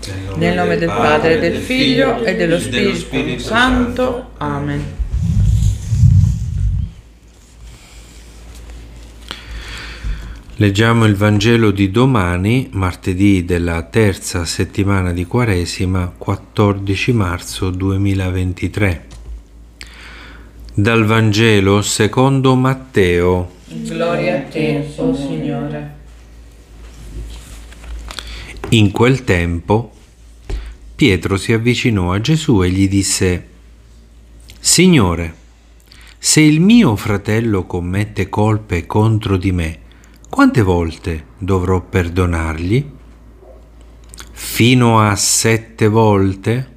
Nel nome del Padre, del Figlio e dello Spirito Santo. Amen. Leggiamo il Vangelo di domani, martedì della terza settimana di Quaresima, 14 marzo 2023. Dal Vangelo secondo Matteo. Gloria a te, o Signore. In quel tempo Pietro si avvicinò a Gesù e gli disse: Signore, se il mio fratello commette colpe contro di me, quante volte dovrò perdonargli? Fino a 7 volte?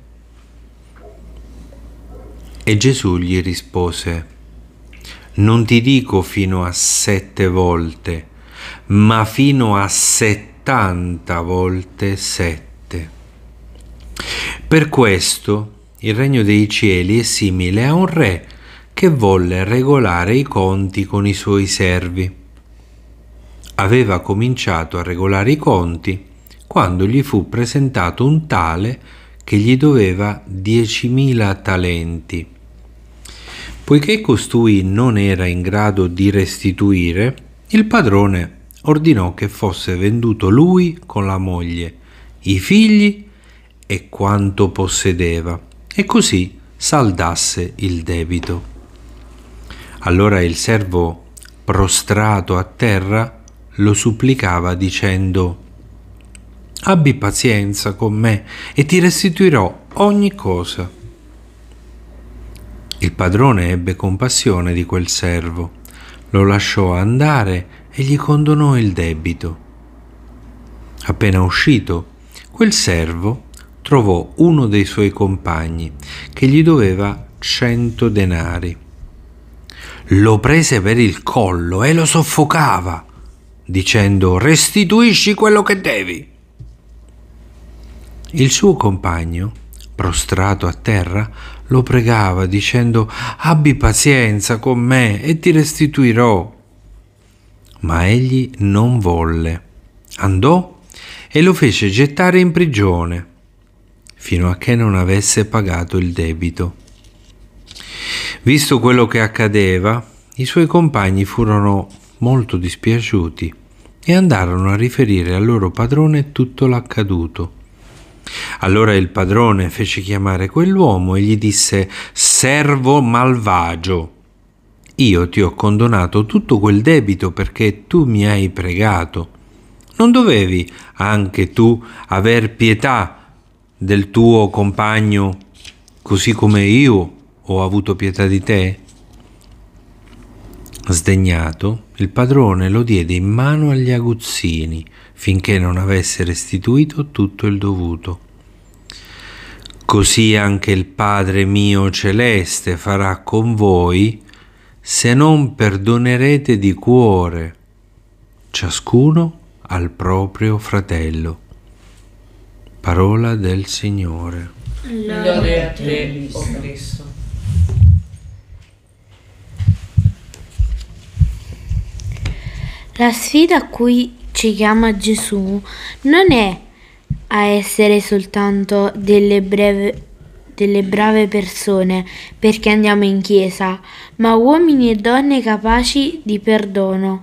E Gesù gli rispose: Non ti dico fino a 7 volte, ma fino a 70 volte 7. Per questo il regno dei cieli è simile a un re che volle regolare i conti con i suoi servi. Aveva cominciato a regolare i conti quando gli fu presentato un tale che gli doveva 10.000 talenti. Poiché costui non era in grado di restituire, il padrone ordinò che fosse venduto lui con la moglie, i figli e quanto possedeva, e così saldasse il debito. Allora il servo, prostrato a terra, lo supplicava dicendo: Abbi pazienza con me e ti restituirò ogni cosa. Il padrone ebbe compassione di quel servo, lo lasciò andare e gli condonò il debito. Appena uscito, quel servo trovò uno dei suoi compagni che gli doveva 100 denari. Lo prese per il collo e lo soffocava, dicendo: Restituisci quello che devi. Il suo compagno, prostrato a terra, lo pregava dicendo: Abbi pazienza con me e ti restituirò. Ma egli non volle. Andò e lo fece gettare in prigione fino a che non avesse pagato il debito. Visto quello che accadeva, i suoi compagni furono molto dispiaciuti e andarono a riferire al loro padrone tutto l'accaduto. Allora il padrone fece chiamare quell'uomo e gli disse: Servo malvagio, io ti ho condonato tutto quel debito perché tu mi hai pregato. Non dovevi anche tu aver pietà del tuo compagno, così come io ho avuto pietà di te? Sdegnato, il padrone lo diede in mano agli aguzzini finché non avesse restituito tutto il dovuto. Così anche il Padre mio celeste farà con voi se non perdonerete di cuore, ciascuno al proprio fratello. Parola del Signore. Lode a te, o Cristo. La sfida a cui ci chiama Gesù non è a essere soltanto delle brave persone perché andiamo in chiesa, ma uomini e donne capaci di perdono.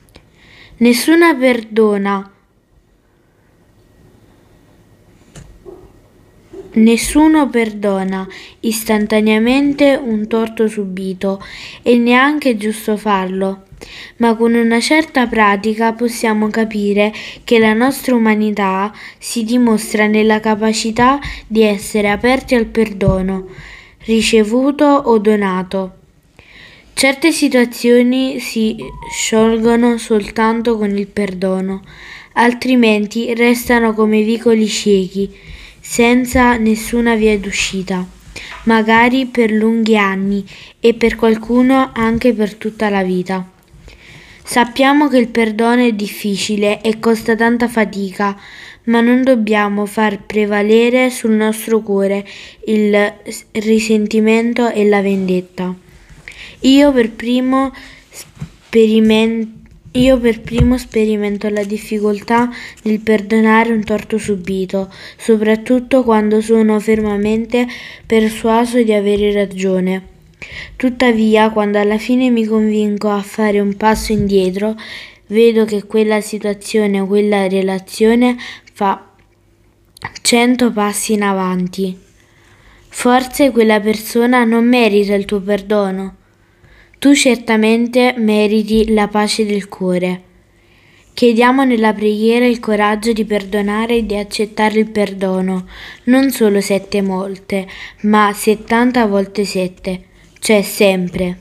Nessuno perdona istantaneamente un torto subito, e neanche è giusto farlo. Ma con una certa pratica possiamo capire che la nostra umanità si dimostra nella capacità di essere aperti al perdono, ricevuto o donato. Certe situazioni si sciolgono soltanto con il perdono, altrimenti restano come vicoli ciechi, senza nessuna via d'uscita, magari per lunghi anni e per qualcuno anche per tutta la vita. Sappiamo che il perdono è difficile e costa tanta fatica, ma non dobbiamo far prevalere sul nostro cuore il risentimento e la vendetta. Io per primo Io per primo sperimento la difficoltà nel perdonare un torto subito, soprattutto quando sono fermamente persuaso di avere ragione. Tuttavia, quando alla fine mi convinco a fare un passo indietro, vedo che quella situazione o quella relazione fa 100 passi in avanti. Forse quella persona non merita il tuo perdono. Tu certamente meriti la pace del cuore. Chiediamo nella preghiera il coraggio di perdonare e di accettare il perdono, non solo 7 volte, ma 70 volte 7, cioè sempre.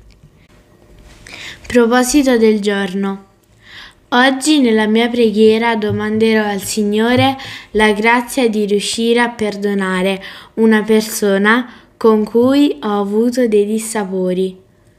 Proposito del giorno. Oggi nella mia preghiera domanderò al Signore la grazia di riuscire a perdonare una persona con cui ho avuto dei dissapori.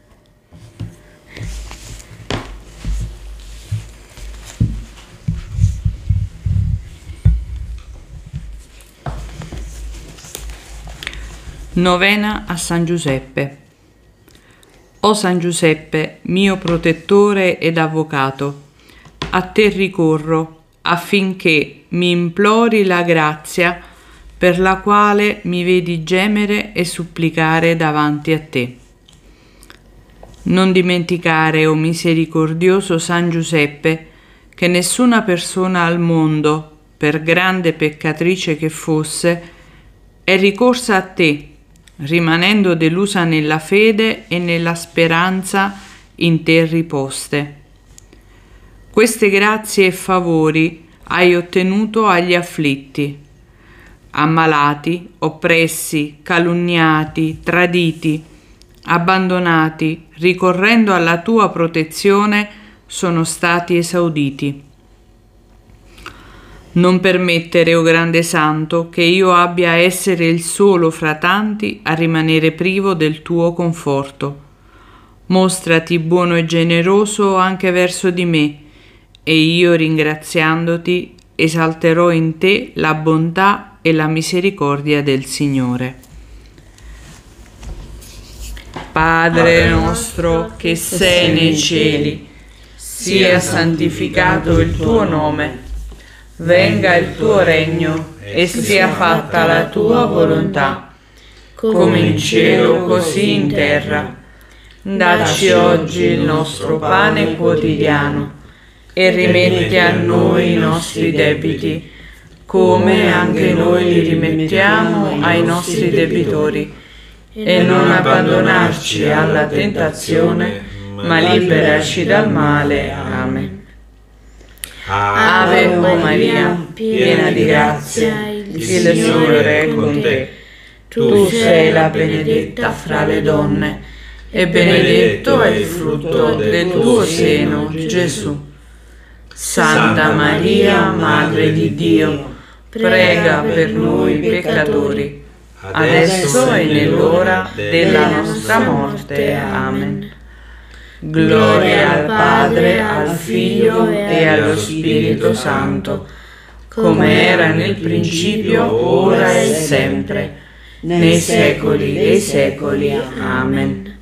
Novena a San Giuseppe. O San Giuseppe, mio protettore ed avvocato, a te ricorro affinché mi implori la grazia per la quale mi vedi gemere e supplicare davanti a te. Non dimenticare, o misericordioso San Giuseppe, che nessuna persona al mondo, per grande peccatrice che fosse, è ricorsa a te, rimanendo delusa nella fede e nella speranza in te riposte. Queste grazie e favori hai ottenuto agli afflitti, ammalati, oppressi, calunniati, traditi, abbandonati, ricorrendo alla tua protezione, sono stati esauditi. Non permettere, o grande santo, che io abbia a essere il solo fra tanti a rimanere privo del tuo conforto. Mostrati buono e generoso anche verso di me, e io, ringraziandoti, esalterò in te la bontà e la misericordia del Signore. Padre nostro che sei nei cieli, sia santificato il tuo nome. Venga il tuo regno e sia fatta la tua volontà, come in cielo così in terra. Dacci oggi il nostro pane quotidiano e rimetti a noi i nostri debiti, come anche noi li rimettiamo ai nostri debitori. E non abbandonarci alla tentazione, ma liberaci dal male. Amen. Ave o Maria, piena di grazia, il Signore è con te. Tu sei la benedetta fra le donne, e benedetto è il frutto del tuo seno, Gesù. Santa Maria, Madre di Dio, prega per noi peccatori, adesso e nell'ora della nostra morte. Amen. Gloria al Padre, al Figlio e allo Spirito Santo, come era nel principio, ora e sempre, nei secoli dei secoli. Amen.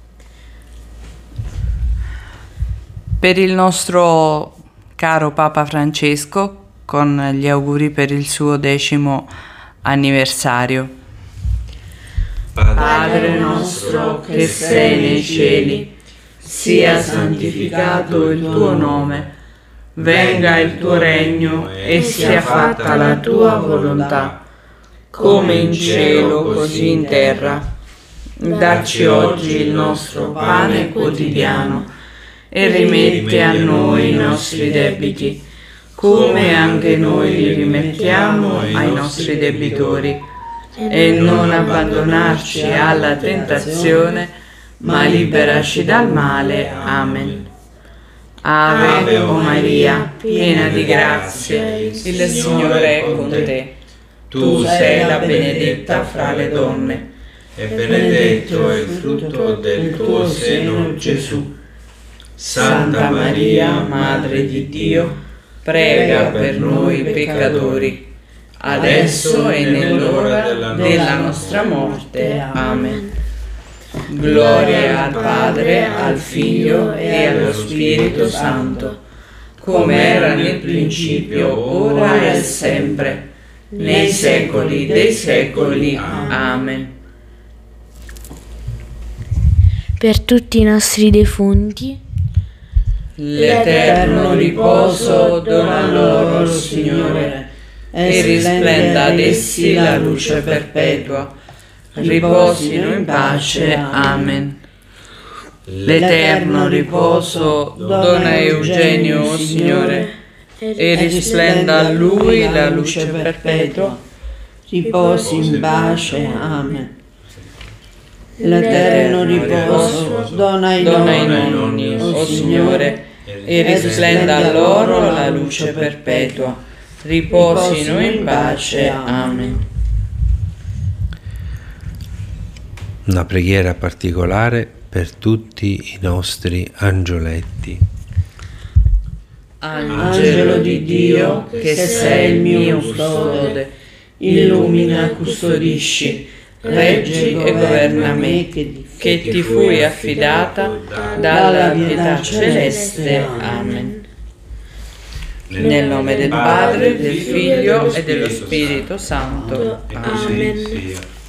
Per il nostro caro Papa Francesco, con gli auguri per il suo 10° anniversario. Padre nostro che sei nei cieli, sia santificato il tuo nome, venga il tuo regno e sia fatta la tua volontà, come in cielo così in terra. Dacci oggi il nostro pane quotidiano e rimetti a noi i nostri debiti, come anche noi li rimettiamo ai nostri debitori, e non abbandonarci alla tentazione, ma liberaci dal male. Amen. Ave o Maria, piena di grazia, il Signore è con te. Tu sei la benedetta fra le donne, e benedetto è il frutto del tuo seno, Gesù. Santa Maria, Madre di Dio, prega per noi peccatori, adesso e nell'ora della nostra morte. Amen. Gloria al Padre, al Figlio e allo Spirito Santo, come era nel principio, ora e sempre, nei secoli dei secoli. Amen. Per tutti i nostri defunti, L'eterno riposo dona loro il Signore, e risplenda ad essi la luce perpetua. Riposino in pace. Amen. L'eterno riposo dona a Eugenio, o Signore, e risplenda a lui la luce perpetua. Riposi in pace. Amen. L'eterno riposo dona ai nonni, o Signore, e risplenda a loro la luce perpetua. Riposino in pace. Amen. Una preghiera particolare per tutti i nostri angioletti. Angelo di Dio, che sei il mio custode, illumina, custodisci, reggi e governa me, che ti fui affidata dalla pietà celeste. Amen. Nel nome del Padre, del Figlio e dello Spirito Santo. E così Amen. sia.